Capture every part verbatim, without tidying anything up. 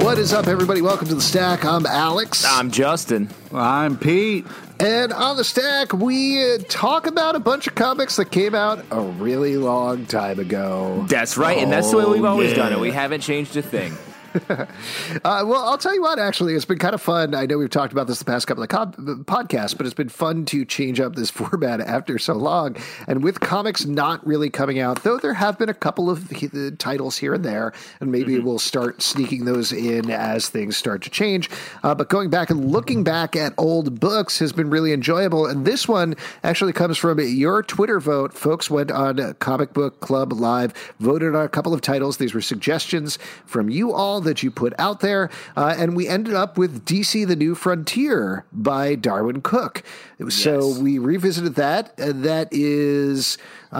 What is up, everybody? Welcome to The Stack. I'm Alex. I'm Justin. I'm Pete. And on The Stack, we uh, talk about a bunch of comics that came out a really long time ago. That's right, oh, and that's the way we've always yeah. done it. We haven't changed a thing. uh, well, I'll tell you what, actually, it's been kind of fun. I know we've talked about this the past couple of co- podcasts, but it's been fun to change up this format after so long. And with comics not really coming out, though there have been a couple of the titles here and there, and maybe mm-hmm. we'll start sneaking those in as things start to change. Uh, but going back and looking back at old books has been really enjoyable. And this one actually comes from your Twitter vote. Folks went on Comic Book Club Live, voted on a couple of titles. These were suggestions from you all that you put out there, uh, and we ended up with D C The New Frontier by Darwyn Cooke. So yes. we revisited that, and that is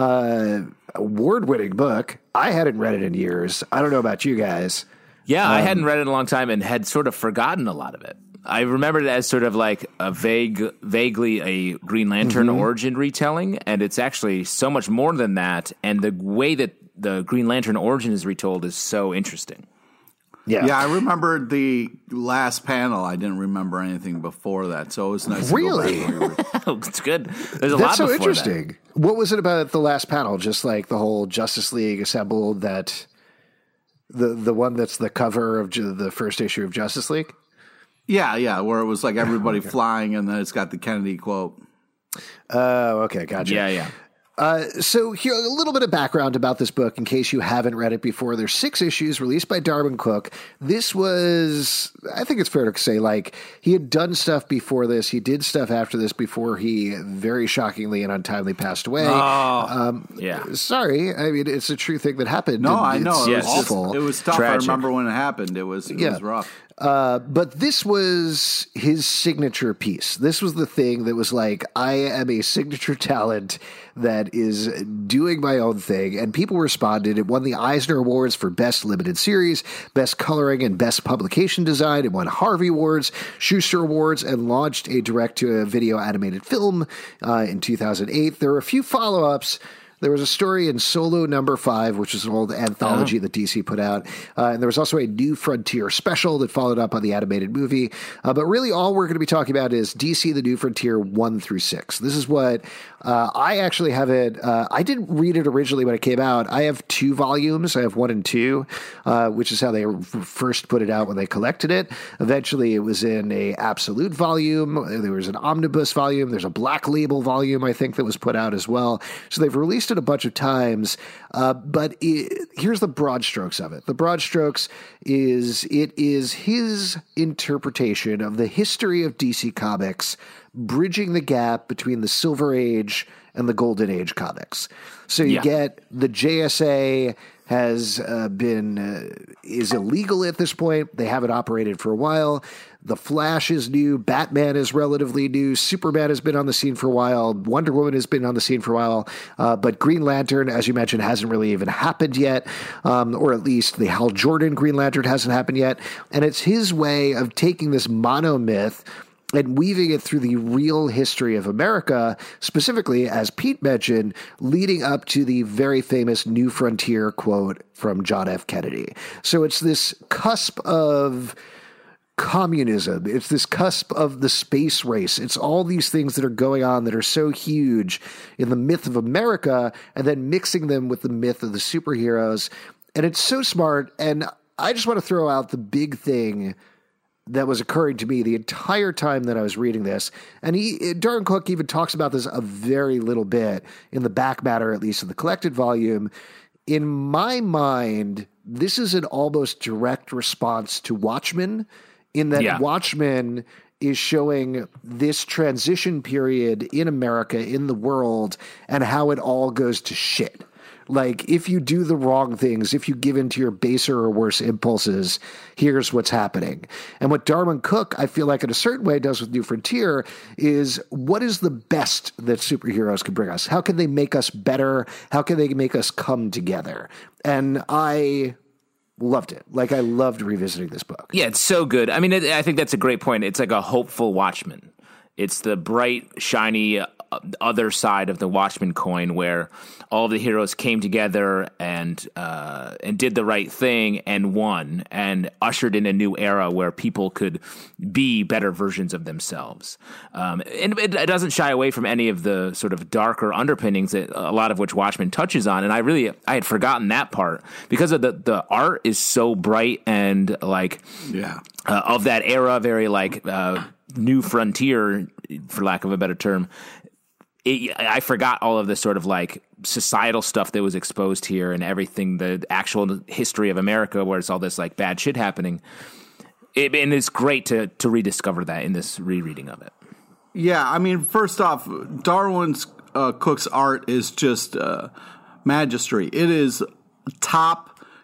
uh, award-winning book. I hadn't read it in years. I don't know about you guys. Yeah, um, I hadn't read it in a long time and had sort of forgotten a lot of it. I remembered it as sort of like a vague, vaguely a Green Lantern mm-hmm. origin retelling, and it's actually so much more than that, and the way that the Green Lantern origin is retold is so interesting. Yeah. yeah, I remembered the last panel. I didn't remember anything before that, so it was nice. Really? To go back oh, it's good. There's a That's lot so before interesting. That. What was it about the last panel? Just like the whole Justice League assembled, that the the one that's the cover of ju- the first issue of Justice League? Yeah, yeah, where it was like everybody okay. flying, and then it's got the Kennedy quote. Oh, uh, okay, gotcha. Yeah, yeah. Uh, so here, a little bit of background about this book in case you haven't read it before. There's six issues released by Darwyn Cooke. This was, I think it's fair to say, like, he had done stuff before this. He did stuff after this before he very shockingly and untimely passed away. Oh, um, yeah. Sorry. I mean, it's a true thing that happened. No, I it's, know. It yes. was awful. Just, it was tough. Tragic. I remember when it happened. It was, it yeah. was rough. Uh, but this was his signature piece. This was the thing that was like, I am a signature talent that is doing my own thing. And people responded. It won the Eisner Awards for Best Limited Series, Best Coloring, and Best Publication Design. It won Harvey Awards, Schuster Awards, and launched a direct-to-video animated film uh, in two thousand eight. There were a few follow-ups. There was a story in Solo Number Five, which is an old anthology oh. that D C put out. Uh, and there was also a New Frontier special that followed up on the animated movie. Uh, but really all we're going to be talking about is D C The New Frontier one through six. This is what uh, I actually have it. Uh, I didn't read it originally when it came out. I have two volumes. I have one and two, uh, which is how they first put it out when they collected it. Eventually it was in a absolute volume. There was an omnibus volume. There's a black label volume, I think, that was put out as well. So they've released it a bunch of times, uh, but it, here's the broad strokes of it. The broad strokes is it is his interpretation of the history of D C Comics, bridging the gap between the Silver Age and the Golden Age comics. So you yeah. get the J S A has uh, been uh, is illegal at this point. They haven't operated for a while. The Flash is new. Batman is relatively new. Superman has been on the scene for a while. Wonder Woman has been on the scene for a while. Uh, but Green Lantern, as you mentioned, hasn't really even happened yet. Um, or at least the Hal Jordan Green Lantern hasn't happened yet. And it's his way of taking this monomyth and weaving it through the real history of America, specifically, as Pete mentioned, leading up to the very famous New Frontier quote from John F. Kennedy. So it's this cusp of communism. It's this cusp of the space race. It's all these things that are going on that are so huge in the myth of America, and then mixing them with the myth of the superheroes. And it's so smart. And I just want to throw out the big thing that was occurring to me the entire time that I was reading this. And he, Darwyn Cooke even talks about this a very little bit in the back matter, at least in the collected volume. In my mind, this is an almost direct response to Watchmen, in that yeah. Watchmen is showing this transition period in America, in the world, and how it all goes to shit. Like, if you do the wrong things, if you give in to your baser or worse impulses, here's what's happening. And what Darwyn Cooke, I feel like in a certain way, does with New Frontier is, what is the best that superheroes can bring us? How can they make us better? How can they make us come together? And I loved it. Like, I loved revisiting this book. Yeah, it's so good. I mean, it, I think that's a great point. It's like a hopeful Watchmen. It's the bright, shiny, other side of the Watchmen coin, where all of the heroes came together and uh, and did the right thing and won and ushered in a new era where people could be better versions of themselves. Um, and it, it doesn't shy away from any of the sort of darker underpinnings that a lot of which Watchmen touches on. And I really I had forgotten that part because of the the art is so bright and like yeah uh, of that era, very like. Uh, new frontier, for lack of a better term. It, I forgot all of the sort of like societal stuff that was exposed here and everything, the actual history of America, where it's all this like bad shit happening. It, and it's great to to rediscover that in this rereading of it. Yeah, I mean, first off, Darwin's uh, Cook's art is just uh, magistry. It is top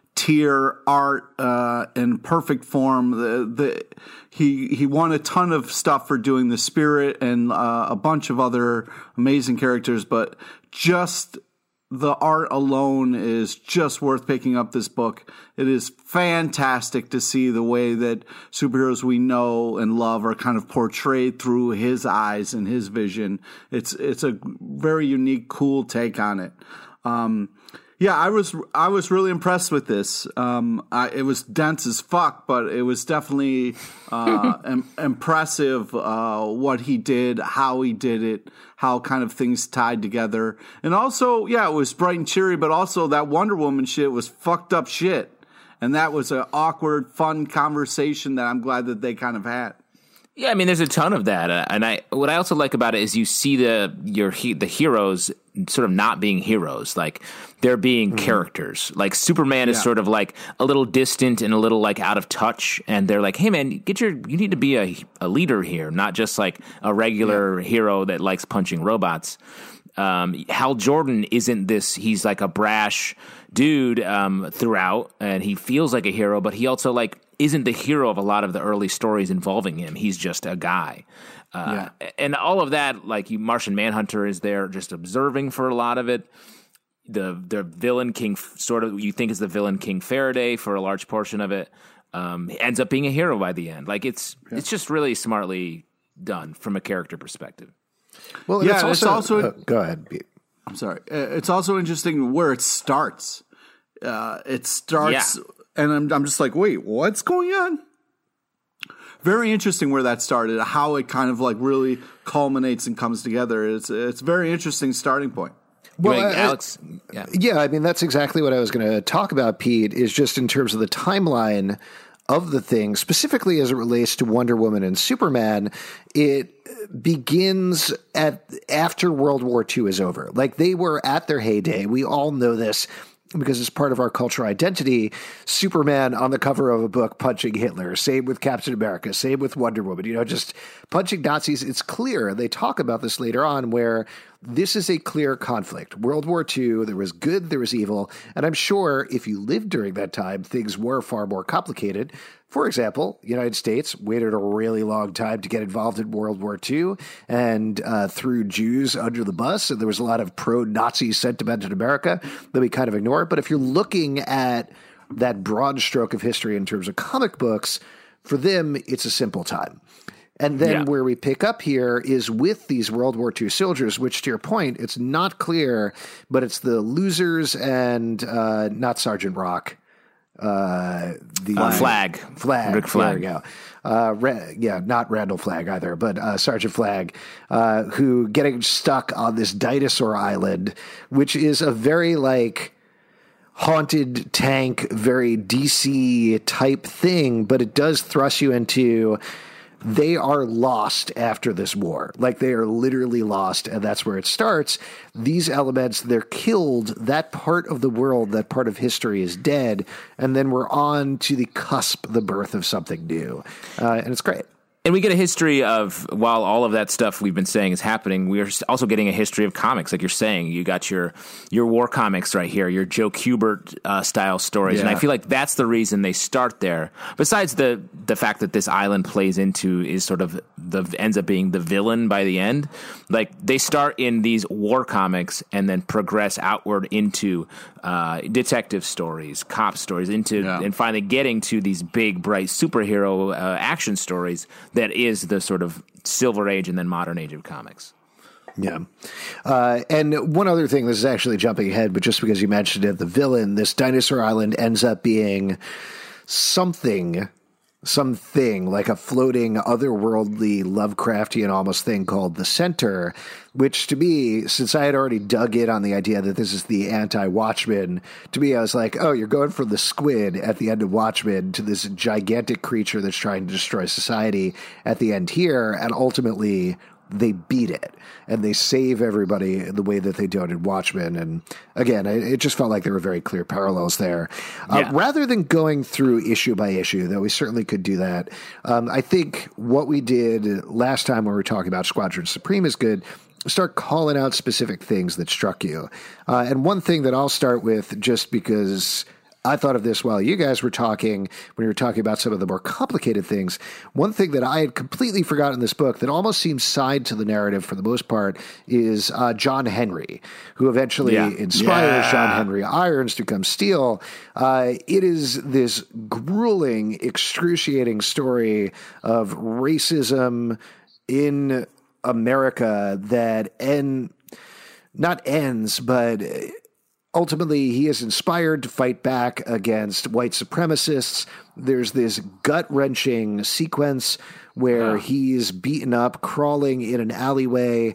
tier art uh, in perfect form. The, the he he won a ton of stuff for doing The Spirit and uh, a bunch of other amazing characters, but just the art alone is just worth picking up this book. It is fantastic to see the way that superheroes we know and love are kind of portrayed through his eyes and his vision. It's it's a very unique, cool take on it. Um, Yeah, I was I was really impressed with this. Um, I, it was dense as fuck, but it was definitely uh, im- impressive uh, what he did, how he did it, how kind of things tied together. And also, yeah, it was bright and cheery, but also that Wonder Woman shit was fucked up shit. And that was an awkward, fun conversation that I'm glad that they kind of had. Yeah, I mean, there's a ton of that, uh, and I what I also like about it is you see the your he, the heroes sort of not being heroes, like they're being mm-hmm. characters. Like Superman is yeah. sort of like a little distant and a little like out of touch, and they're like, "Hey, man, get your you need to be a a leader here, not just like a regular yeah. hero that likes punching robots." Um, Hal Jordan isn't this, he's like a brash dude um, throughout, and he feels like a hero, but he also like isn't the hero of a lot of the early stories involving him. He's just a guy. Uh, yeah. And all of that, like you, Martian Manhunter is there just observing for a lot of it. The the villain King, sort of, you think is the villain King Faraday for a large portion of it, um, ends up being a hero by the end. Like it's yeah. it's just really smartly done from a character perspective. Well, yeah, it's also, it's also uh, go ahead. I'm sorry. It's also interesting where it starts. Uh, it starts, yeah. and I'm I'm just like, wait, what's going on? Very interesting where that started, how it kind of like really culminates and comes together. It's it's a very interesting starting point. Well, uh, Alex, yeah. yeah, I mean that's exactly what I was going to talk about, Pete. Is just in terms of the timeline of the thing, specifically as it relates to Wonder Woman and Superman, it begins at after World War Two is over. Like they were at their heyday. We all know this because it's part of our cultural identity. Superman on the cover of a book punching Hitler. Same with Captain America. Same with Wonder Woman. You know, just punching Nazis. It's clear. They talk about this later on where this is a clear conflict. World War Two, there was good, there was evil. And I'm sure if you lived during that time, things were far more complicated. For example, the United States waited a really long time to get involved in World War Two and uh, threw Jews under the bus. And there was a lot of pro-Nazi sentiment in America that we kind of ignore. But if you're looking at that broad stroke of history in terms of comic books, for them, it's a simple time. And then yeah. where we pick up here is with these World War Two soldiers, which to your point, it's not clear, but it's the losers and uh, not Sergeant Rock. Uh, the uh, Flag. Flag. Rick Flag. There we go. Uh, Ra- yeah, not Randall Flagg either, but uh, Sergeant Flagg, uh, who getting stuck on this dinosaur island, which is a very like haunted tank, very D C type thing, but it does thrust you into they are lost after this war. Like they are literally lost, and that's where it starts. These elements, they're killed. That part of the world, that part of history is dead, and then we're on to the cusp, the birth of something new. Uh, and it's great. And we get a history of, while all of that stuff we've been saying is happening, we're also getting a history of comics. Like you're saying, you got your your war comics right here, your Joe Kubert uh, style stories. Yeah. And I feel like that's the reason they start there. Besides the the fact that this island plays into is sort of the ends up being the villain by the end. Like they start in these war comics and then progress outward into uh, detective stories, cop stories, into yeah. and finally getting to these big, bright superhero uh, action stories. That is the sort of Silver Age and then modern age of comics. Yeah. Uh, and one other thing, this is actually jumping ahead, but just because you mentioned it, the villain, this Dinosaur Island ends up being something, something like a floating, otherworldly, Lovecraftian almost thing called the Center, which to me, since I had already dug in on the idea that this is the anti-Watchmen, to me I was like, oh, you're going from the squid at the end of Watchmen to this gigantic creature that's trying to destroy society at the end here, and ultimately they beat it and they save everybody the way that they don't in Watchmen. And again, it, it just felt like there were very clear parallels there. Uh, Yeah. Rather than going through issue by issue, though we certainly could do that, um, I think what we did last time when we were talking about Squadron Supreme is good. Start calling out specific things that struck you. Uh, and one thing that I'll start with, just because I thought of this while you guys were talking, when you were talking about some of the more complicated things. One thing that I had completely forgotten in this book that almost seems side to the narrative for the most part is uh, John Henry, who eventually Yeah. inspires Yeah. John Henry Irons to come Steel. Uh, it is this grueling, excruciating story of racism in America that end, not ends, but ultimately, he is inspired to fight back against white supremacists. There's this gut-wrenching sequence where Oh. he's beaten up, crawling in an alleyway,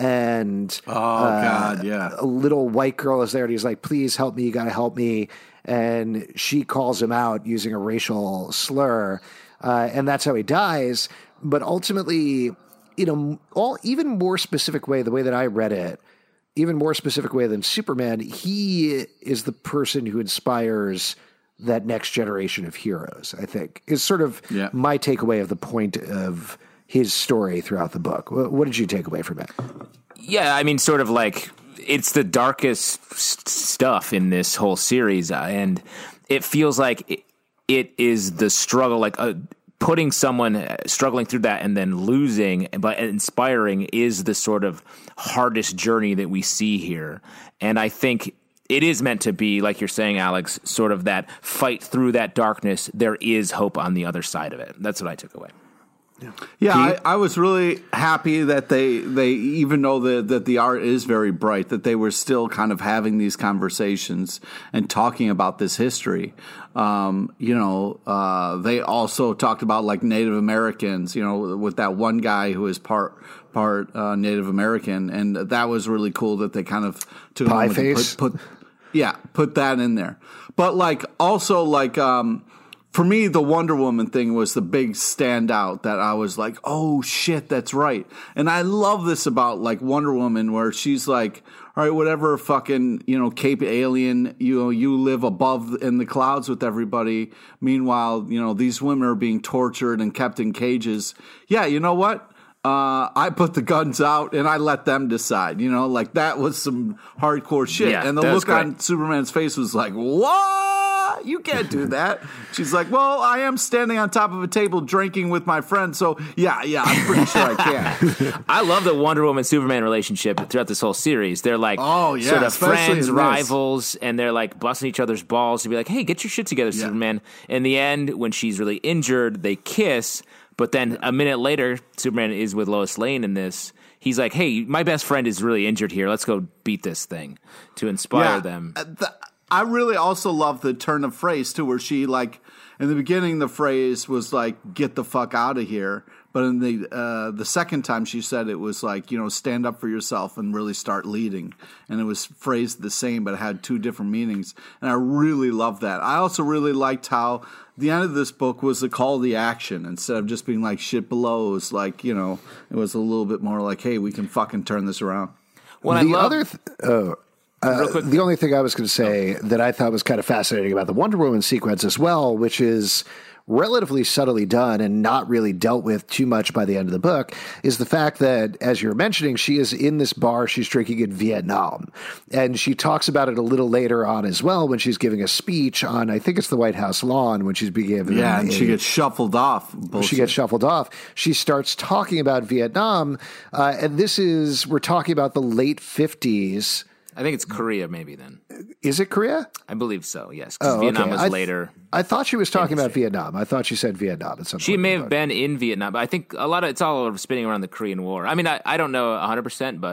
and Oh, God, yeah. a little white girl is there, and he's like, please help me, you gotta help me. And she calls him out using a racial slur, uh, and that's how he dies. But ultimately, in a all, even more specific way, the way that I read it, even more specific way than Superman, he is the person who inspires that next generation of heroes, I think, is sort of Yeah. my takeaway of the point of his story throughout the book. What, what did you take away from it? Yeah, I mean, sort of like it's the darkest s- stuff in this whole series, uh, and it feels like it, it is the struggle, like uh, putting someone uh, struggling through that and then losing, but inspiring is the sort of hardest journey that we see here. And I think it is meant to be, like you're saying, Alex, sort of that fight through that darkness. There is hope on the other side of it. That's what I took away. Yeah, I, I was really happy that they they even though the that the art is very bright, that they were still kind of having these conversations and talking about this history. Um, you know, uh, they also talked about like Native Americans. You know, with that one guy who is part part uh, Native American, and that was really cool that they kind of took Pie a moment to face? Put, put yeah, put that in there. But like also like. Um, For me, the Wonder Woman thing was the big standout that I was like, oh shit, that's right. And I love this about like Wonder Woman where she's like, all right, whatever fucking, you know, Cape Alien, you know, you live above in the clouds with everybody. Meanwhile, you know, these women are being tortured and kept in cages. Yeah, you know what? Uh, I put the guns out and I let them decide, you know, like that was some hardcore shit. Yeah, and the that was look on great. Superman's face was like, what? You can't do that. She's like, well, I am standing on top of a table drinking with my friend. So yeah, yeah, I'm pretty sure I can. I love the Wonder Woman Superman relationship throughout this whole series. They're like Oh, yeah, sort of especially friends, in this. rivals, and they're like busting each other's balls to be like, hey, get your shit together, Yeah. Superman. In the end, when she's really injured, they kiss, but then a minute later, Superman is with Lois Lane in this. He's like, hey, my best friend is really injured here. Let's go beat this thing to inspire Yeah. them. Uh, the- I really also love the turn of phrase too, where she like in the beginning the phrase was like "get the fuck out of here," but in the uh, the second time she said it was like, you know, stand up for yourself and really start leading, and it was phrased the same but it had two different meanings, and I really love that. I also really liked how the end of this book was a call to action instead of just being like shit below. It was like, you know, it was a little bit more like, hey, we can fucking turn this around. What I the love, other, th- oh, uh, quick- the only thing I was going to say that I thought was kind of fascinating about the Wonder Woman sequence as well, which is relatively subtly done and not really dealt with too much by the end of the book, is the fact that, as you're mentioning, she is in this bar, she's drinking in Vietnam. And she talks about it a little later on as well when she's giving a speech on, I think it's the White House lawn, when she's being given Yeah, and a- she gets shuffled off. she Bullshit. gets shuffled off. She starts talking about Vietnam, uh, and this is, we're talking about the late fifties. I think it's Korea maybe then. Is it Korea? I believe so, yes. 'Cause Oh, Vietnam okay. was I th- later. I thought she was talking about Vietnam. I thought she said Vietnam at some She point. may in the have book. been in Vietnam, but I think a lot of it's all spinning around the Korean War. I mean, I, I don't know one hundred percent, but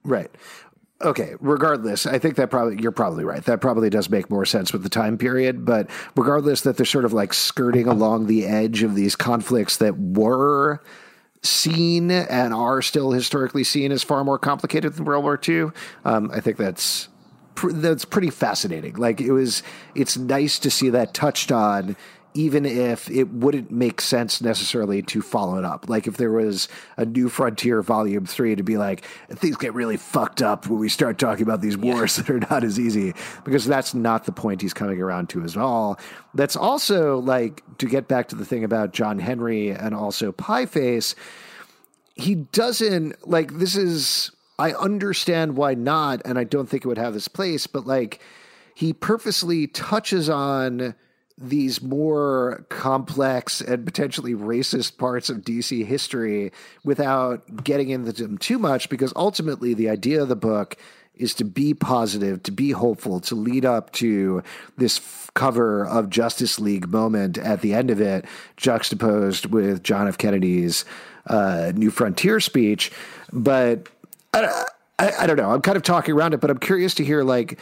Right. Okay, regardless, I think that probably you're probably right. That probably does make more sense with the time period, but regardless that they're sort of like skirting along the edge of these conflicts that were seen and are still historically seen as far more complicated than World War Two. Um, I think that's pr- that's pretty fascinating. Like it was, it's nice to see that touched on, even if it wouldn't make sense necessarily to follow it up. Like if there was a New Frontier Volume Three, to be like, things get really fucked up when we start talking about these wars yeah. that are not as easy, because that's not the point he's coming around to at all. That's also like, to get back to the thing about John Henry and also Pieface, he doesn't like, this is, I understand why not, and I don't think it would have this place, but like he purposely touches on these more complex and potentially racist parts of D C history without getting into them too much, because ultimately the idea of the book is to be positive, to be hopeful, to lead up to this f- cover of Justice League moment at the end of it, juxtaposed with John F. Kennedy's uh, New Frontier speech. But I, I, I don't know. I'm kind of talking around it, but I'm curious to hear, like,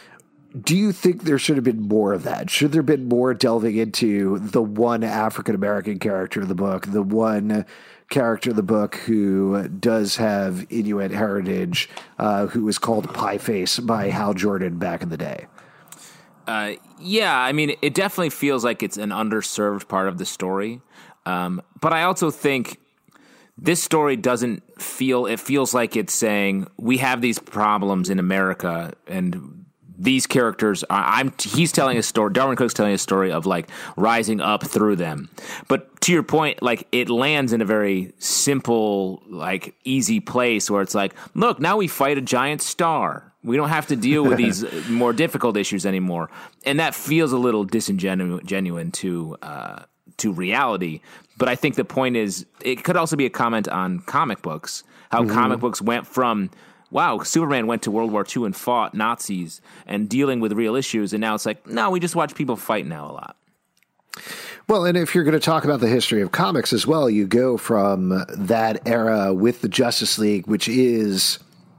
do you think there should have been more of that? Should there have been more delving into the one African-American character of the book, the one character of the book who does have Inuit heritage, uh, who was called Pieface by Hal Jordan back in the day? Uh, yeah, I mean, it definitely feels like it's an underserved part of the story. Um, but I also think this story doesn't feel, it feels like it's saying, we have these problems in America, and these characters are, I'm, he's telling a story, Darwyn Cooke's telling a story of like rising up through them. But to your point, like it lands in a very simple, like easy place where it's like, look, now we fight a giant star. We don't have to deal with these more difficult issues anymore. And that feels a little disingenuine to, uh, to reality. But I think the point is, it could also be a comment on comic books, how mm-hmm. comic books went from, wow, Superman went to World War Two and fought Nazis and dealing with real issues, and now it's like, no, we just watch people fight now a lot. Well, and if you're going to talk about the history of comics as well, you go from that era with the Justice League, which is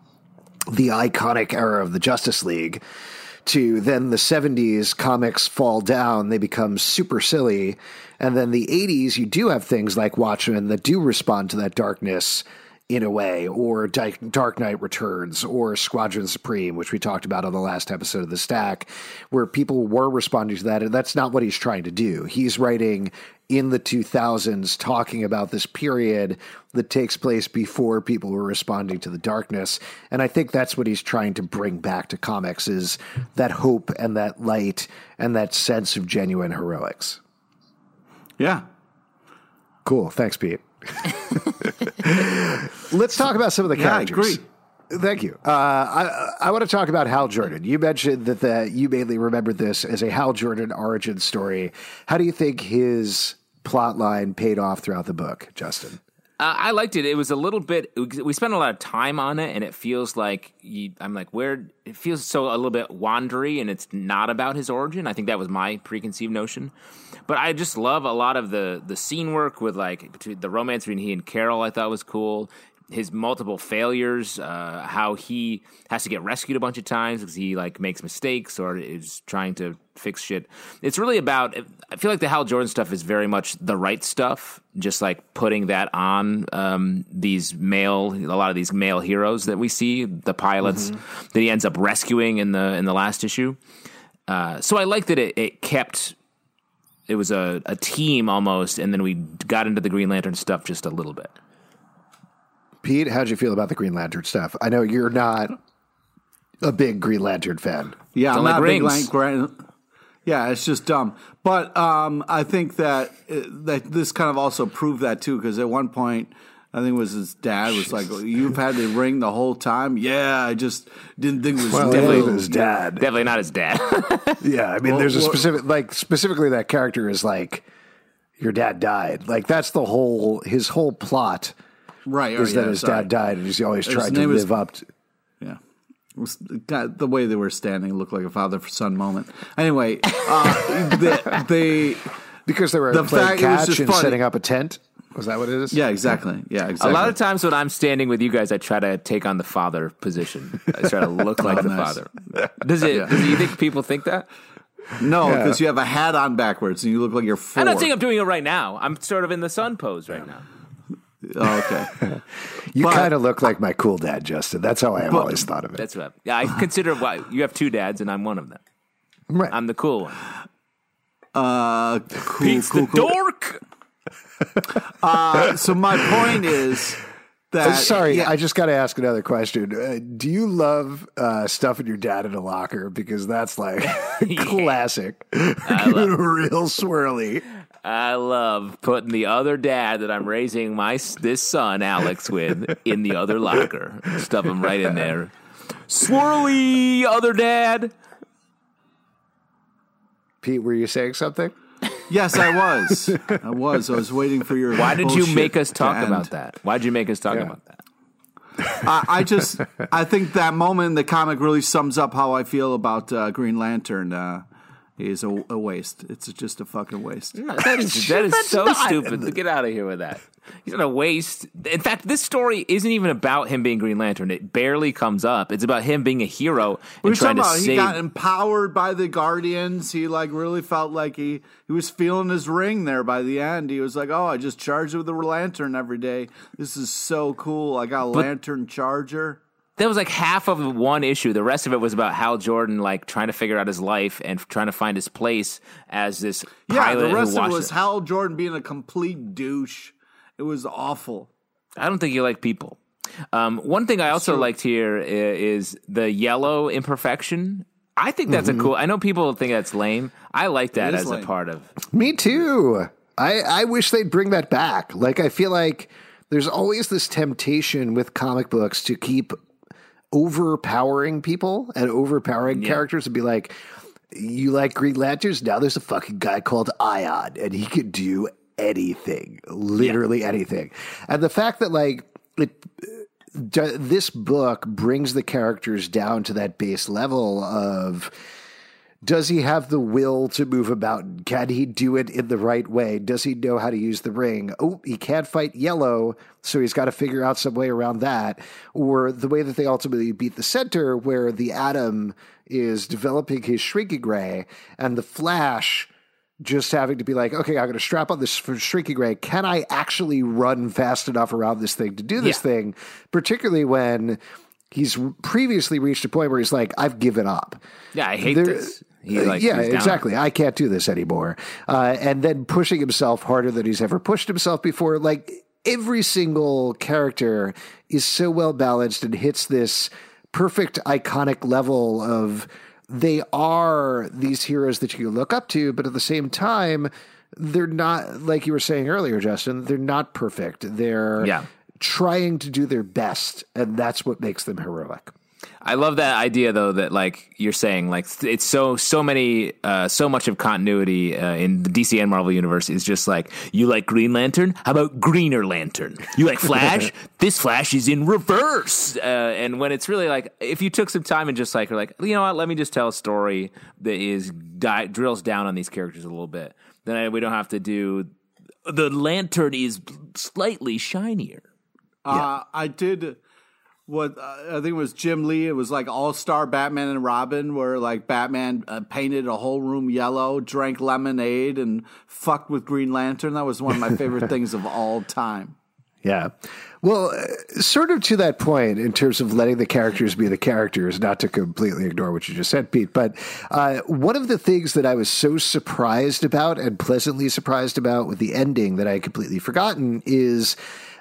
the iconic era of the Justice League, to then the seventies, comics fall down, they become super silly, and then the eighties, you do have things like Watchmen that do respond to that darkness in a way, or Dark Knight Returns, or Squadron Supreme, which we talked about on the last episode of The Stack, where people were responding to that, and that's not what he's trying to do. He's writing in the two thousands, talking about this period that takes place before people were responding to the darkness, and I think that's what he's trying to bring back to comics, is that hope and that light and that sense of genuine heroics. Yeah. Cool. Thanks, Pete. Let's talk about some of the characters. Yeah, I agree. Thank you. Uh, I, I want to talk about Hal Jordan. You mentioned that the, you mainly remembered this as a Hal Jordan origin story. How do you think his plot line paid off throughout the book, Justin? Uh, I liked it. It was a little bit, we spent a lot of time on it, and it feels like, you, I'm like, where, it feels so a little bit wandery, and it's not about his origin. I think that was my preconceived notion. But I just love a lot of the, the scene work with, like, between the romance between he and Carol, I thought was cool. His multiple failures, uh, how he has to get rescued a bunch of times because he like makes mistakes or is trying to fix shit. It's really about, I feel like the Hal Jordan stuff is very much the right stuff, just like putting that on um, these male, a lot of these male heroes that we see, the pilots mm-hmm. that he ends up rescuing in the in the last issue. Uh, so I like that it, it kept, it was a, a team almost, and then we got into the Green Lantern stuff just a little bit. Pete, how'd you feel about the Green Lantern stuff? I know you're not a big Green Lantern fan. Yeah, Don't I'm like not a big rings. Green. Yeah, it's just dumb. But um, I think that that this kind of also proved that too, because at one point, I think it was his dad was like, "You've had the ring the whole time." Yeah, I just didn't think it was well, definitely his dad. Definitely not his dad. Yeah, I mean, well, there's a well, specific, like specifically that character is like, your dad died. Like that's the whole his whole plot. Right, is yeah, that his sorry. dad died, and he's always His tried to name live is- up to. Yeah. It was, God, the way they were standing looked like a father-son moment. Anyway, uh, they, they Because they were The playing fact- it was catch just and funny. setting up a tent. Was that what it is? Yeah, exactly. Yeah, exactly. A lot of times when I'm standing with you guys, I try to take on the father position. I try to look like Oh, the nice. father. Does it? Yeah. Does it, you think people think that? No, Yeah. because you have a hat on backwards and you look like you're four. I don't think I'm doing it right now. I'm sort of in the sun pose right now. Oh, okay. You But- kind of look like my cool dad, Justin. That's how I have But- always thought of it. That's what. Yeah, I consider why you have two dads, and I'm one of them. Right. I'm the cool one. Uh, cool, Pete's cool, the cool. dork. Uh, so my point is that Uh, Sorry, yeah, I just got to ask another question. Uh, do you love uh, stuffing your dad in a locker? Because that's like classic. Real swirly. I love putting the other dad that I'm raising my this son Alex with in the other locker. Stuff him right in there. Swirly other dad. Pete, were you saying something? yes, I was. I was. I was waiting for your. Why did you bullshit make us to talk end. about that? Why did you make us talk Yeah. about that? I, I just, I think that moment in the comic really sums up how I feel about uh, Green Lantern. Uh, he is a, a waste. It's just a fucking waste. No, that is that is That's so not- stupid. Get out of here with that. He's not a waste. In fact, this story isn't even about him being Green Lantern. It barely comes up. It's about him being a hero We and were trying talking to about he save. got empowered by the Guardians. He like really felt like he, he was feeling his ring there by the end. He was like, "Oh, I just charge with a lantern every day. This is so cool. I got a lantern charger." That was like half of one issue. The rest of it was about Hal Jordan like trying to figure out his life and trying to find his place as this Yeah, pilot the rest who of it watched was Hal Jordan being a complete douche. It was awful. I don't think you like people. Um, one thing I also true. liked here i- is the yellow imperfection. I think that's a cool. I know people think that's lame. I like that is as lame. a part of. Me too. I, I wish they'd bring that back. Like, I feel like there's always this temptation with comic books to keep overpowering people and overpowering characters and be like, you like Green Lanterns? Now there's a fucking guy called Ion and he could do anything, literally anything. And the fact that like it, d- this book brings the characters down to that base level of, does he have the will to move about? Can he do it in the right way? Does he know how to use the ring? Oh, he can't fight yellow, so he's got to figure out some way around that. Or the way that they ultimately beat the Center, where the Atom is developing his shrinking ray, and the Flash just having to be like, okay, I'm going to strap on this shrinking ray. Can I actually run fast enough around this thing to do this Yeah. thing? Particularly when he's previously reached a point where he's like, I've given up. Yeah, I hate There- this. He, like, yeah, he's down. exactly. I can't do this anymore. Uh, and then pushing himself harder than he's ever pushed himself before. Like every single character is so well balanced and hits this perfect iconic level of they are these heroes that you look up to, but at the same time, they're not, like you were saying earlier, Justin, they're not perfect. They're Yeah. trying to do their best, and that's what makes them heroic. I love that idea, though, that like you're saying, like it's so so many, uh, so much of continuity uh, in the D C and Marvel universe is just like, you like Green Lantern? How about Greener Lantern? You like Flash? This Flash is in reverse. Uh, and when it's really like, if you took some time and just like, are like, you know what? Let me just tell a story that is di- drills down on these characters a little bit. Then I, we don't have to do the lantern is slightly shinier. Uh, I did what uh, I think it was Jim Lee. It was like All Star Batman and Robin, where like Batman uh, painted a whole room yellow, drank lemonade, and fucked with Green Lantern. That was one of my favorite things of all time. Yeah. Well, uh, sort of to that point in terms of letting the characters be the characters, not to completely ignore what you just said, Pete, but uh, one of the things that I was so surprised about and pleasantly surprised about with the ending that I had completely forgotten is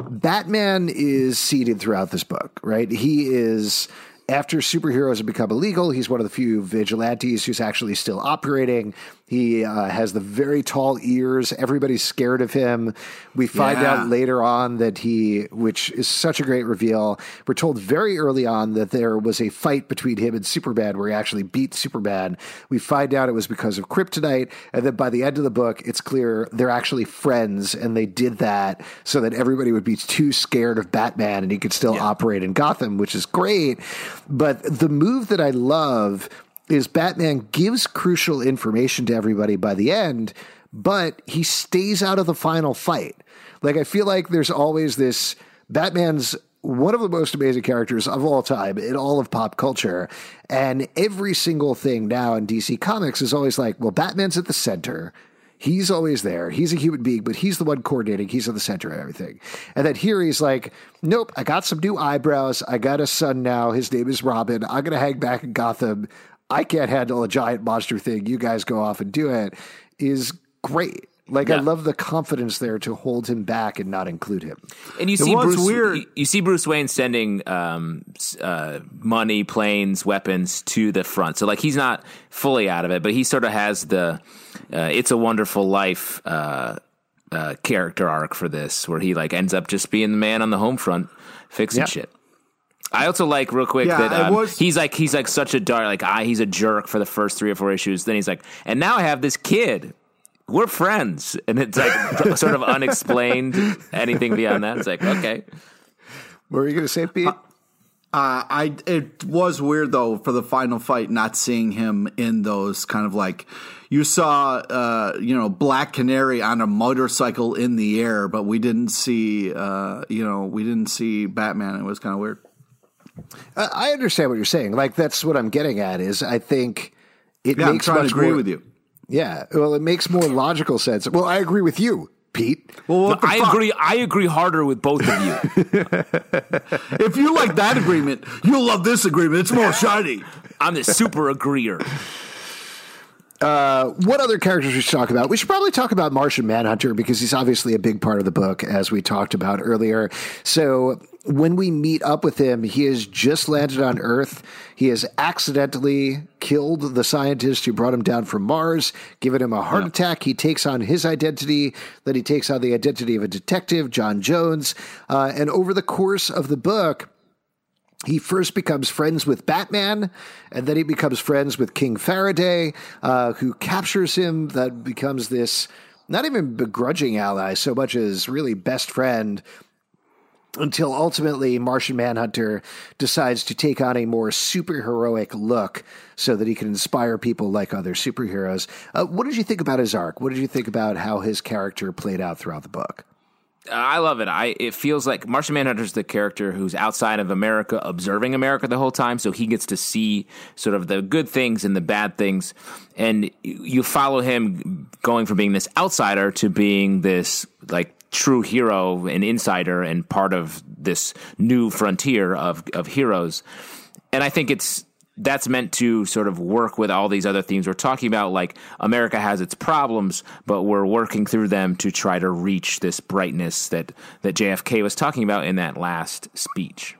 Batman is seeded throughout this book, right? He is... After superheroes have become illegal, he's one of the few vigilantes who's actually still operating. He uh, has the very tall ears. Everybody's scared of him. We find Yeah. out later on that he, which is such a great reveal, we're told very early on that there was a fight between him and Superman where he actually beat Superman. We find out it was because of kryptonite. And then by the end of the book, it's clear they're actually friends. And they did that so that everybody would be too scared of Batman and he could still operate in Gotham, which is great. But the move that I love is Batman gives crucial information to everybody by the end, but he stays out of the final fight. Like, I feel like there's always this Batman's one of the most amazing characters of all time in all of pop culture. And every single thing now in D C Comics is always like, well, Batman's at the center. He's always there. He's a human being, but he's the one coordinating. He's at the center of everything. And then here he's like, nope, I got some new eyebrows. I got a son now. His name is Robin. I'm going to hang back in Gotham. I can't handle a giant monster thing. You guys go off and do it. Is great. Like, yeah. I love the confidence there to hold him back and not include him. And you see Bruce, weird. You, you see Bruce Wayne sending um, uh, money, planes, weapons to the front. So, like, he's not fully out of it, but he sort of has the uh, "It's a Wonderful Life" uh, uh, character arc for this, where he like ends up just being the man on the home front, fixing yeah. shit. I also like real quick yeah, that um, was, he's like he's like such a dark like I, he's a jerk for the first three or four issues. Then he's like, and now I have this kid. We're friends, and it's like sort of unexplained. Anything beyond that, it's like okay. What were you going to say, Pete? Uh, uh, I it was weird though for the final fight, not seeing him in those kind of like you saw, uh, you know, Black Canary on a motorcycle in the air, but we didn't see, uh, you know, we didn't see Batman. It was kind of weird. Uh, I understand what you're saying. Like that's what I'm getting at. Is I think it yeah, makes I'm trying much to agree more, with you. Yeah, well, it makes more logical sense. Well, I agree with you, Pete. Well, what no, the I fuck? agree. I agree harder with both of you. If you like that agreement, you'll love this agreement. It's more shiny. I'm the super agreeer. Uh, what other characters we should talk about? We should probably talk about Martian Manhunter because he's obviously a big part of the book, as we talked about earlier. So when we meet up with him, he has just landed on Earth. He has accidentally killed the scientist who brought him down from Mars, given him a heart yeah. attack. He takes on his identity. Then he takes on the identity of a detective, John Jones. Uh, and over the course of the book, he first becomes friends with Batman, and then he becomes friends with King Faraday, uh, who captures him. That becomes this not even begrudging ally so much as really best friend, until ultimately Martian Manhunter decides to take on a more superheroic look so that he can inspire people like other superheroes. Uh, what did you think about his arc? What did you think about how his character played out throughout the book? I love it. I it feels like Martian Manhunter's the character who's outside of America, observing America the whole time, so he gets to see sort of the good things and the bad things, and you follow him going from being this outsider to being this like true hero and insider and part of this new frontier of of heroes. And I think it's that's meant to sort of work with all these other themes we're talking about, like America has its problems, but we're working through them to try to reach this brightness that, that J F K was talking about in that last speech.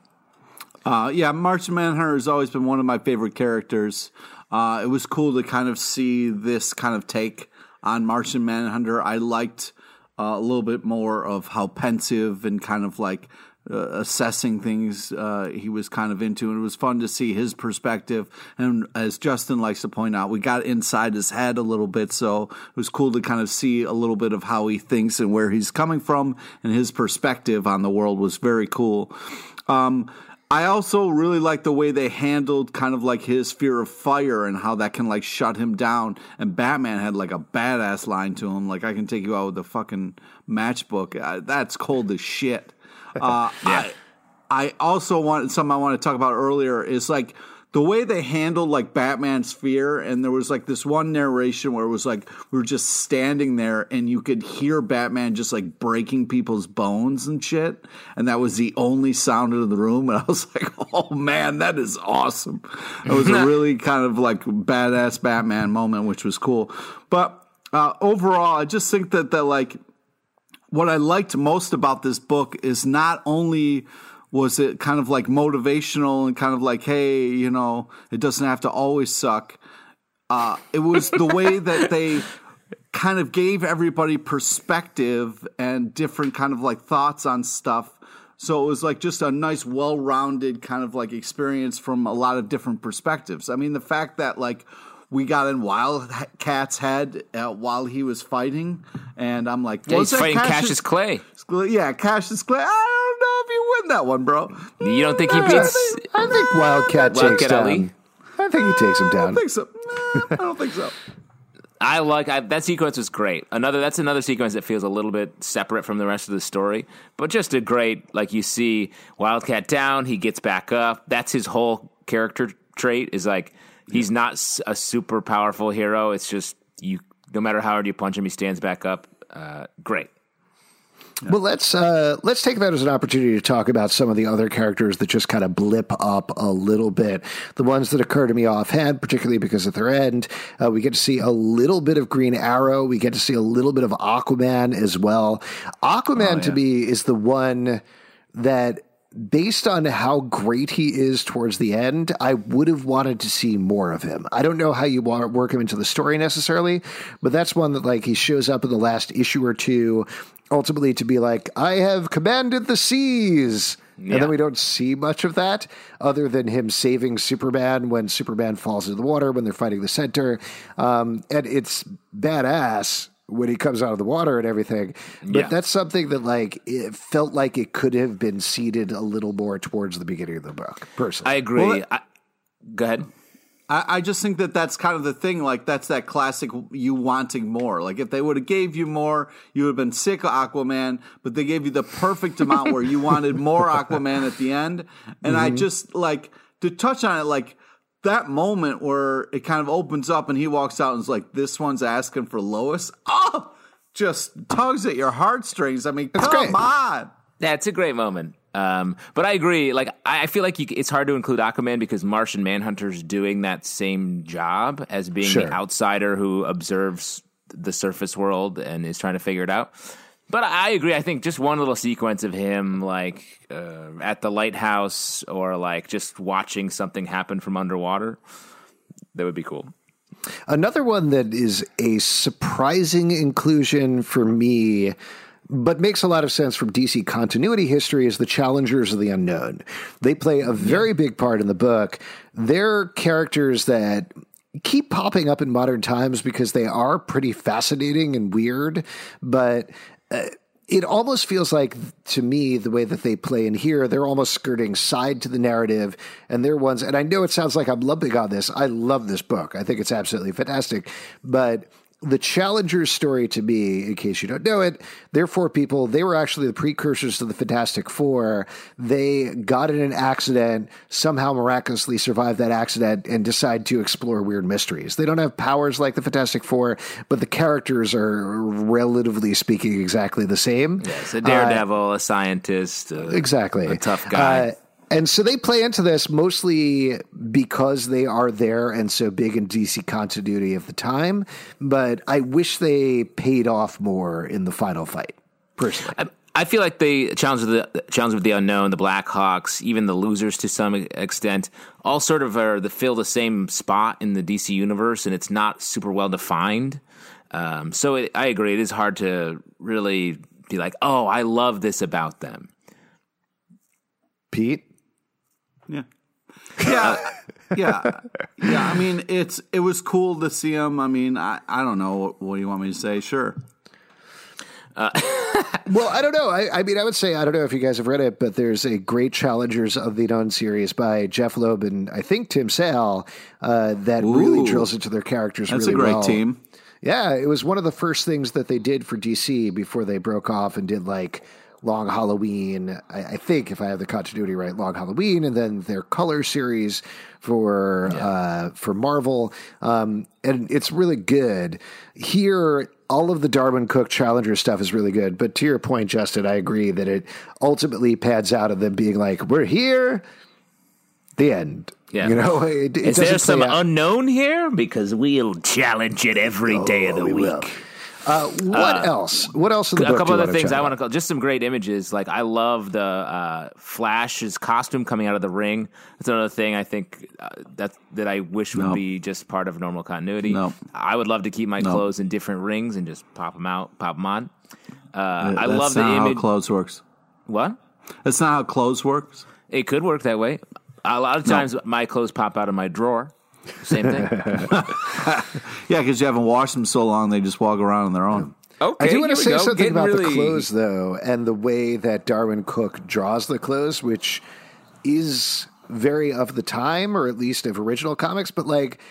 Uh, yeah, Martian Manhunter has always been one of my favorite characters. Uh, it was cool to kind of see this kind of take on Martian Manhunter. I liked uh, a little bit more of how pensive and kind of like Uh, assessing things uh, he was kind of into, and it was fun to see his perspective. And as Justin likes to point out, we got inside his head a little bit, so it was cool to kind of see a little bit of how he thinks and where he's coming from, and his perspective on the world was very cool. Um, I also really like the way they handled kind of like his fear of fire and how that can like shut him down. And Batman had like a badass line to him, like, I can take you out with a fucking matchbook. Uh, that's cold as shit. Uh, yeah. I, I also want something I want to talk about earlier is like the way they handled like Batman's fear. And there was like this one narration where it was like we were just standing there and you could hear Batman just like breaking people's bones and shit. And that was the only sound in the room. And I was like, oh man, that is awesome. It was a really kind of like badass Batman moment, which was cool. But uh, overall, I just think that that like. What I liked most about this book is not only was it kind of like motivational and kind of like, hey, you know, it doesn't have to always suck. Uh, it was the way that they kind of gave everybody perspective and different kind of like thoughts on stuff. So it was like just a nice, well-rounded kind of like experience from a lot of different perspectives. I mean, the fact that like we got in Wildcat's head uh, while he was fighting, and I'm like, yeah, he's fighting Cassius, Cassius Clay. Yeah, Cassius Clay. I don't know if you win that one, bro. You don't think he beats? I think, I think Wildcat takes Wildcat down. Ali? I think he takes him down. I don't think so. Nah, I don't think so. I like I, that sequence was great. Another that's another sequence that feels a little bit separate from the rest of the story, but just a great, like, you see Wildcat down, he gets back up. That's his whole character trait, is like he's not a super powerful hero. It's just you, no matter how hard you punch him, he stands back up. Uh, great. Yeah. Well, let's uh, let's take that as an opportunity to talk about some of the other characters that just kind of blip up a little bit. The ones that occur to me offhand, particularly because at their end, uh, we get to see a little bit of Green Arrow. We get to see a little bit of Aquaman as well. Aquaman, oh, yeah. to me, is the one that, based on how great he is towards the end, I would have wanted to see more of him. I don't know how you want to work him into the story necessarily, but that's one that, like, he shows up in the last issue or two, ultimately to be like, I have commanded the seas. Yeah. And then we don't see much of that other than him saving Superman when Superman falls into the water when they're fighting the Center. Um, and it's badass when he comes out of the water and everything. But yeah. that's something that, like, it felt like it could have been seeded a little more towards the beginning of the book, personally. I agree. Well, I, go ahead. I, I just think that that's kind of the thing. Like, that's that classic you wanting more. Like, if they would have gave you more, you would have been sick of Aquaman, but they gave you the perfect amount where you wanted more Aquaman at the end. And mm-hmm. I just, like, to touch on it, like, that moment where it kind of opens up and he walks out and is like, this one's asking for Lois. Oh, just tugs at your heartstrings. I mean, That's come great. on. Yeah, it's a great moment. Um, but I agree. Like, I, I feel like you, it's hard to include Aquaman because Martian Manhunter's doing that same job as being sure. the outsider who observes the surface world and is trying to figure it out. But I agree. I think just one little sequence of him, like, uh, at the lighthouse or, like, just watching something happen from underwater, that would be cool. Another one that is a surprising inclusion for me, but makes a lot of sense from D C continuity history, is the Challengers of the Unknown. They play a very big part in the book. They're characters that keep popping up in modern times because they are pretty fascinating and weird, but uh, it almost feels like, to me, the way that they play in here, they're almost skirting side to the narrative, and they're ones, and I know it sounds like I'm lumping on this. I love this book. I think it's absolutely fantastic, but the Challengers story, to me, in case you don't know it, they're four people. They were actually the precursors to the Fantastic Four. They got in an accident, somehow miraculously survived that accident, and decide to explore weird mysteries. They don't have powers like the Fantastic Four, but the characters are, relatively speaking, exactly the same. Yes, a daredevil, uh, a scientist, uh, exactly, a tough guy. Uh, And so they play into this mostly because they are there and so big in D C continuity of the time. But I wish they paid off more in the final fight, personally. I, I feel like the challenge of the challenge of the unknown, the Blackhawks, even the losers to some extent, all sort of are the fill the same spot in the D C universe, and it's not super well defined. Um, so it, I agree, it is hard to really be like, oh, I love this about them. Pete? Yeah. Yeah. yeah. Yeah. I mean, it's it was cool to see him. I mean, I, I don't know. What, what do you want me to say? Sure. Uh, well, I don't know. I, I mean, I would say, I don't know if you guys have read it, but there's a great Challengers of the Unknown series by Jeff Loeb and I think Tim Sale uh, that Ooh, really drills into their characters that's really well. That's a great team. Yeah. It was one of the first things that they did for D C before they broke off and did, like, Long Halloween, I, I think, if I have the continuity right, Long Halloween, and then their Color series for yeah. uh, for Marvel, um, and it's really good. Here, all of the Darwyn Cooke Challenger stuff is really good, but to your point, Justin, I agree that it ultimately pads out of them being like, we're here, the end. Yeah. You know, it, it is there some out. unknown here? Because we'll challenge it every oh, day of the we week. Will. Uh, what uh, else? What else in the a book? A couple other things I want to call. Just some great images. Like, I love the uh, Flash's costume coming out of the ring. That's another thing I think uh, that that I wish would nope. be just part of normal continuity. Nope. I would love to keep my nope. clothes in different rings and just pop them out, pop them on. Uh, uh, I love the image. image. How clothes works. What? That's not how clothes works. It could work that way. A lot of times, no. my clothes pop out of my drawer. Same thing. Yeah, because you haven't washed them so long, they just walk around on their own. Okay, I do want to say go. something Getting about really... the clothes, though, and the way that Darwyn Cooke draws the clothes, which is very of the time, or at least of original comics. But, like,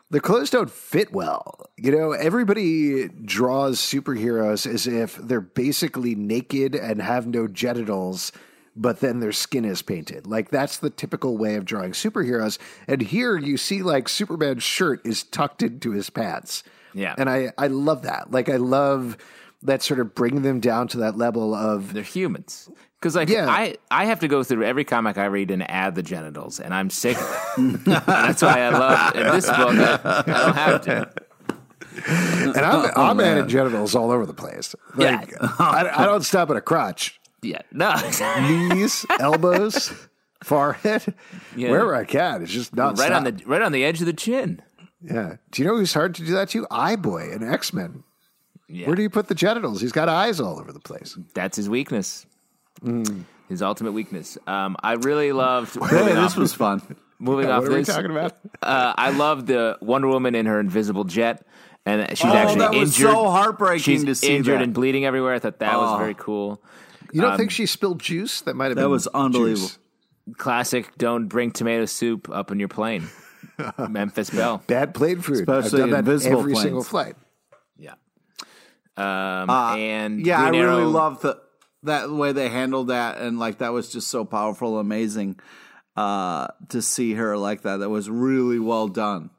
The clothes don't fit well. You know, everybody draws superheroes as if they're basically naked and have no genitals, but then their skin is painted. Like, that's the typical way of drawing superheroes. And here you see, like, Superman's shirt is tucked into his pants. Yeah. And I, I love that. Like, I love that sort of bring them down to that level of... They're humans. Because, like, Yeah. I, I have to go through every comic I read and add the genitals, and I'm sick of it. That's why I love in this book, I, I don't have to. And I'm, Oh, I'm man. adding genitals all over the place. Like, Yeah. I, I don't stop at a crotch. Yeah, no. Knees, elbows, forehead, Yeah. wherever I can. It's just not right on the right on the edge of the chin. Yeah. Do you know who's hard to do that to? Eye-Boy in X-Men. Yeah. Where do you put the genitals? He's got eyes all over the place. That's his weakness. His ultimate weakness. Um, I really loved. Hey, moving this off, was fun. moving Yeah, off what are we this. talking about? Uh, I love the Wonder Woman in her invisible jet, and she's Oh, actually that was injured. so heartbreaking she's to see injured that. and bleeding everywhere. I thought that Oh. was very cool. You don't think she spilled juice? That might have been That was unbelievable. juice. Classic. Don't bring tomato soup up in your plane. Memphis Belle. Bad plane food. Especially I've done that invisible every planes. single flight. Yeah. Um, Uh, and yeah, Green I really Arrow- love the that way they handled that, and like that was just so powerful, amazing uh, to see her like that. That was really well done.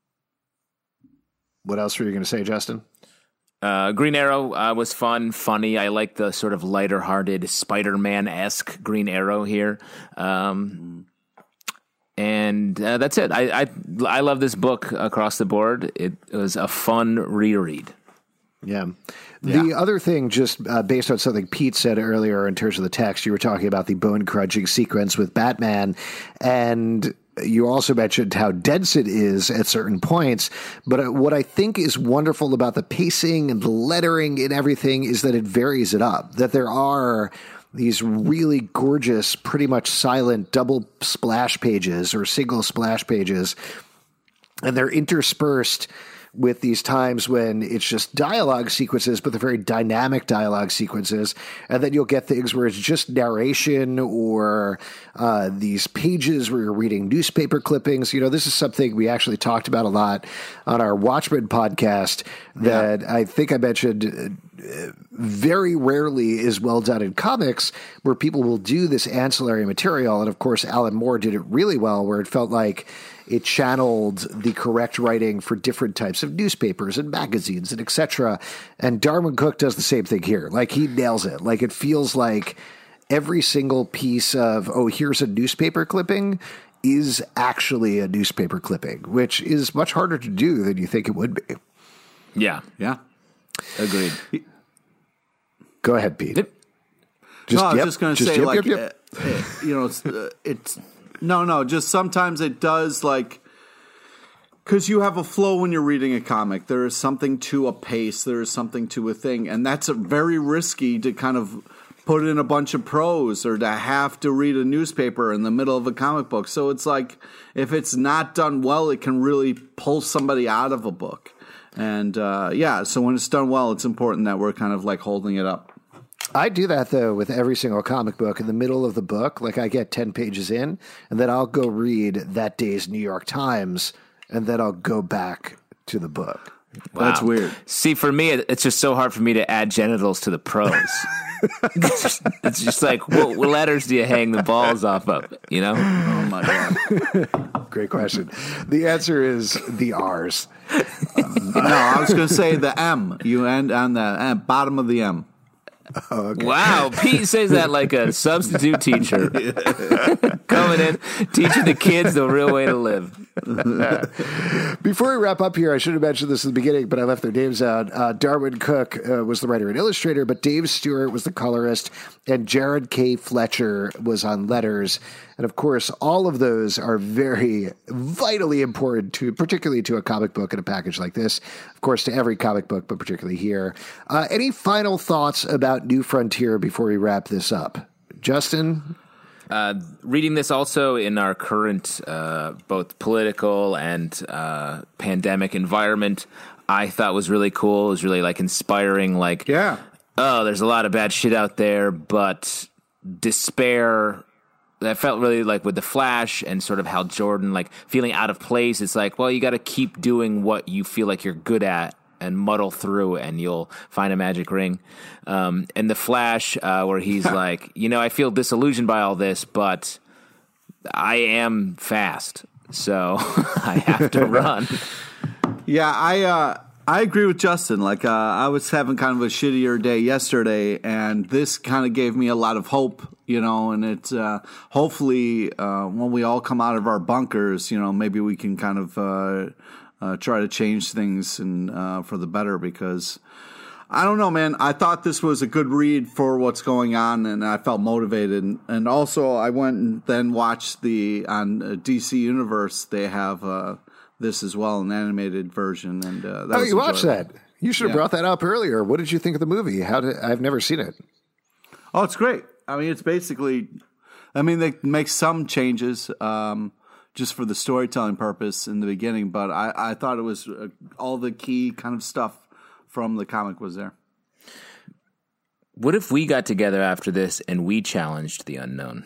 What else were you going to say, Justin? Uh, Green Arrow uh, was fun, funny. I like the sort of lighter-hearted Spider-Man-esque Green Arrow here. Um, and uh, that's it. I, I I love this book across the board. It was a fun reread. Yeah. The other thing, just uh, based on something Pete said earlier in terms of the text, you were talking about the bone-crunching sequence with Batman, and you also mentioned how dense it is at certain points. But uh, what I think is wonderful about the pacing and the lettering and everything is that it varies it up, that there are these really gorgeous, pretty much silent double splash pages or single splash pages, and they're interspersed with these times when it's just dialogue sequences, but they're very dynamic dialogue sequences. And then you'll get things where it's just narration or uh, these pages where you're reading newspaper clippings. You know, this is something we actually talked about a lot on our Watchmen podcast that yeah. I think I mentioned uh, very rarely is well done in comics, where people will do this ancillary material. And of course, Alan Moore did it really well, where it felt like it channeled the correct writing for different types of newspapers and magazines and et cetera. And Darwyn Cooke does the same thing here. Like, he nails it. Like, it feels like every single piece of, oh, here's a newspaper clipping is actually a newspaper clipping, which is much harder to do than you think it would be. Yeah. Yeah. Agreed. Go ahead, Pete. Yep. Just, no, I was yep, just going to say, yep, like, yep, yep. Uh, uh, you know, it's, uh, it's no, no, just sometimes it does, like, because you have a flow when you're reading a comic. There is something to a pace. There is something to a thing. And that's a very risky to kind of put in a bunch of prose or to have to read a newspaper in the middle of a comic book. So it's like, if it's not done well, it can really pull somebody out of a book. And, uh, yeah, so when it's done well, it's important that we're kind of, like, holding it up. I do that, though, with every single comic book. In the middle of the book, like, I get ten pages in, and then I'll go read that day's New York Times, and then I'll go back to the book. Wow. That's weird. See, for me, it- it's just so hard for me to add genitals to the prose. it's, just, it's just like, what, what letters do you hang the balls off of? You know? Oh, my God. Great question. The answer is the R's. No, I was going to say the M. You end on the M, bottom of the M. Okay. Wow, Pete says that like a substitute teacher coming in, teaching the kids the real way to live. Before we wrap up here, I should have mentioned this in the beginning, but I left their names out. Uh, Darwyn Cooke uh, was the writer and illustrator, but Dave Stewart was the colorist, and Jared K. Fletcher was on letters. And of course, all of those are very vitally important to, particularly to a comic book and a package like this. Of course, to every comic book, but particularly here. Uh, any final thoughts about New Frontier before we wrap this up? Justin? Uh, reading this also in our current uh, both political and uh, pandemic environment, I thought was really cool. It was really like inspiring. Like, Yeah. oh, there's a lot of bad shit out there, but despair I felt really like with the Flash and sort of how Jordan like feeling out of place. It's like, well, you got to keep doing what you feel like you're good at and muddle through, and you'll find a magic ring. Um, and the Flash, uh, where he's like, you know, I feel disillusioned by all this, but I am fast, so I have to run. Yeah, I uh, I agree with Justin. Like, uh, I was having kind of a shittier day yesterday, and this kind of gave me a lot of hope, you know, and it's uh, hopefully uh, when we all come out of our bunkers, you know, maybe we can kind of uh, uh, try to change things and uh, for the better, because I don't know, man. I thought this was a good read for what's going on, and I felt motivated. And also, I went and then watched the on D C Universe. They have uh, this as well, an animated version. And uh, that oh, was you watched enjoyable. that? You should have Yeah. brought that up earlier. What did you think of the movie? How did I've never seen it. Oh, it's great. I mean, it's basically, I mean, they make some changes um, just for the storytelling purpose in the beginning, but I, I thought it was uh, all the key kind of stuff from the comic was there. What if we got together after this and we challenged the unknown?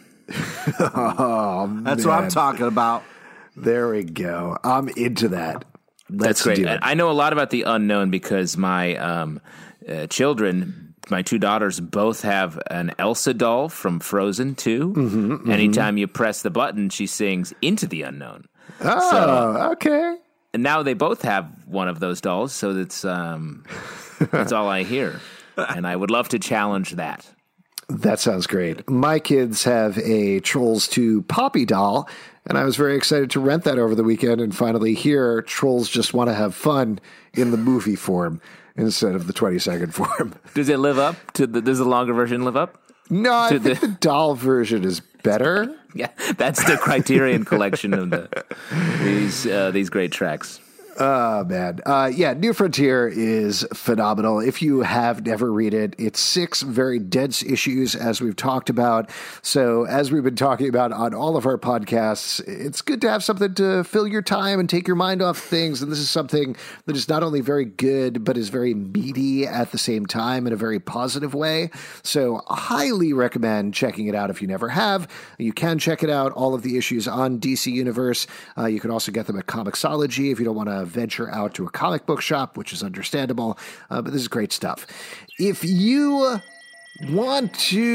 Oh, That's man. what I'm talking about. There we go. I'm into that. Let's That's great. do it. I know a lot about the unknown because my um, uh, children, my two daughters, both have an Elsa doll from Frozen two. Mm-hmm, mm-hmm. Anytime you press the button, she sings Into the Unknown. Oh, So- okay. And now they both have one of those dolls, so that's um, that's all I hear. And I would love to challenge that. That sounds great. My kids have a Trolls two Poppy doll, and I was very excited to rent that over the weekend and finally hear Trolls just want to have fun in the movie form instead of the twenty-second form. Does it live up to the? Does the longer version live up? No, I To think the- the doll version is better. Yeah, that's the Criterion collection of the these uh, these great tracks. Oh, man. Uh, yeah, New Frontier is phenomenal. If you have never read it, it's six very dense issues, as we've talked about. So as we've been talking about on all of our podcasts, it's good to have something to fill your time and take your mind off things. And this is something that is not only very good, but is very meaty at the same time in a very positive way. So I highly recommend checking it out if you never have. You can check it out, all of the issues on D C Universe. Uh, you can also get them at Comixology if you don't want to venture out to a comic book shop, which is understandable, uh, but this is great stuff. If you want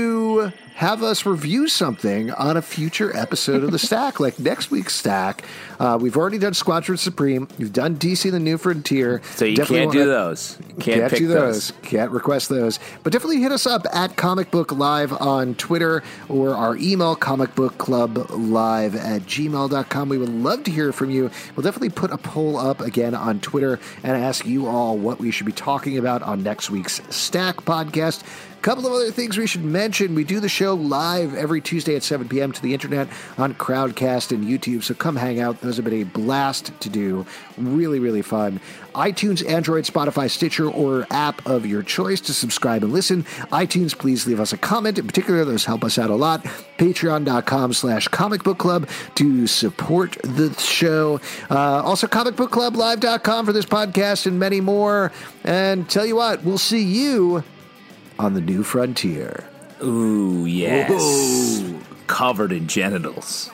to have us review something on a future episode of The Stack, like next week's Stack, uh, we've already done Squadron Supreme, we've done D C The New Frontier. So you Definitely can't do wanna- those. You can't, Can't pick do those. those. Can't request those. But definitely hit us up at Comic Book Live on Twitter or our email, comicbookclublive at gmail dot com. We would love to hear from you. We'll definitely put a poll up again on Twitter and ask you all what we should be talking about on next week's Stack podcast. Couple of other things we should mention. We do the show live every Tuesday at seven p.m. to the internet on Crowdcast and YouTube, so come hang out. Those have been a blast to do. Really, really fun. iTunes, Android, Spotify, Stitcher, or app of your choice to subscribe and listen. iTunes, please leave us a comment. In particular, those help us out a lot. Patreon.com slash comic book club to support the show. Uh, also, comic book club live dot com for this podcast and many more. And tell you what, we'll see you on the New Frontier. Ooh, yes. Ooh. Covered in genitals.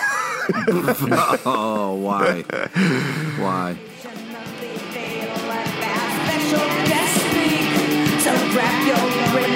Oh, why? Why? So grab your grip